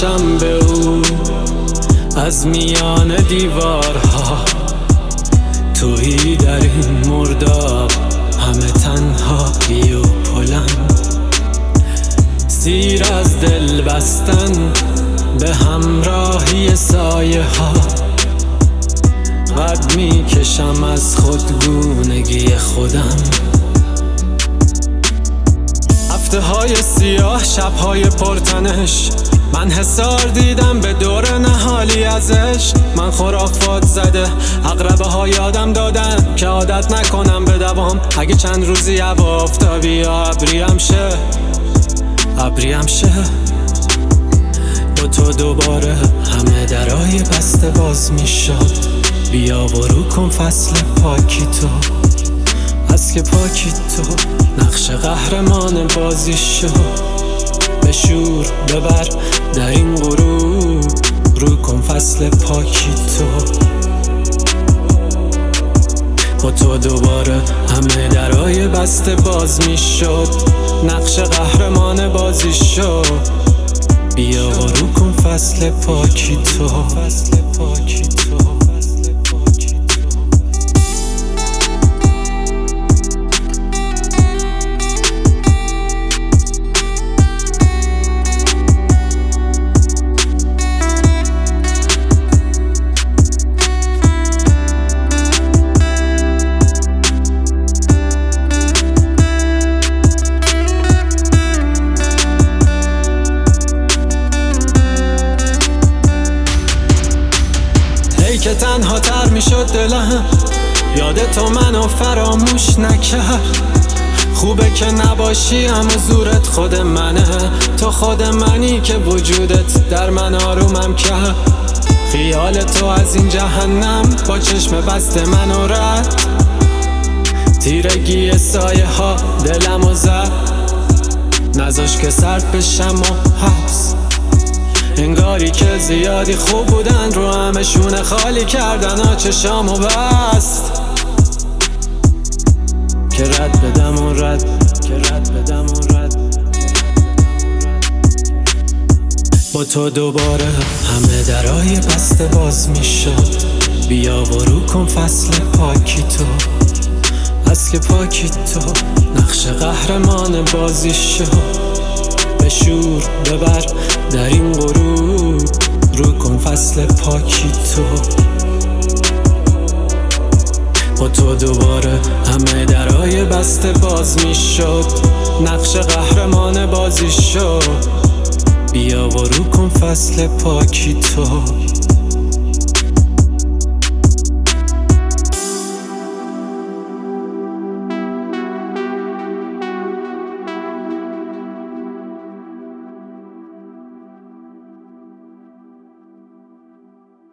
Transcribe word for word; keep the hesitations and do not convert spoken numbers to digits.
باشم به او از میان دیوارها. تویی در این مرداب، همه تنهایی و بلند، سیر از دل بستن به همراهی سایه ها. قد می کشم از خودگونگی خودم، هفته های سیاه، شب های پرتنش. من حصار دیدم به دور نهالی ازش. من خرافات زده عقربه ها یادم دادن که عادت نکنم به دوام. اگه چند روزی هوا آفتابی یا ابریم شه، ابریم شه. با تو دوباره همه درای بسته باز می شد. بیا و رو کن فصل پاکی تو، از که پاکی تو نقش قهرمان بازی شو. به شور ببر در این غروب، رو کن فصل پاکی تو. با تو دوباره همه درای بسته باز می شد. نقش قهرمان بازی شو. بیا و رو کن فصل پاکی تو، فصل پاکی تو. که تنها تر می شد دلم، یاد تو منو فراموش نکرد. خوبه که نباشی اما زورت خود منه. تو خود منی که وجودت در من آرومم کرد. خیال تو از این جهنم با چشم بسته منو رد. تیرگی سایه ها دلمو زد، نذاش که سرد بشم و حبس. انگاری که زیادی خوب بودن رو همه شونه خالی کردن ها چشامو بست. که رد بدم و رد، که رد بدم و رد. با تو دوباره همه درای بسته باز می شد. بیا و رو کن فصل پاکی تو، از که پاکی تو نقش قهرمان بازی شو. به شور ببر در این غروب، رو کن فصل پاکی تو. با تو دوباره همه درای بسته باز می شد. نقش قهرمان بازی شو. بیا و رو کن فصل پاکی تو.